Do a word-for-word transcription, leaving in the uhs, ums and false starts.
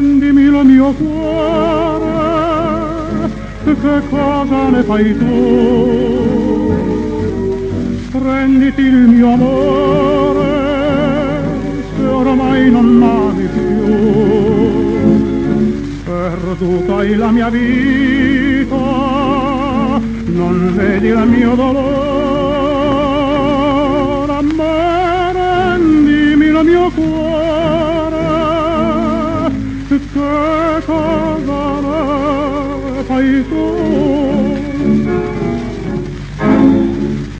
rendimi il mio cuore, che cosa ne fai tu? Prenditi il mio amore, se ormai non m'ami più. Perduta è la mia vita, non vedi il mio dolore, ma rendimi il mio cuore, che cosa ne fai tu?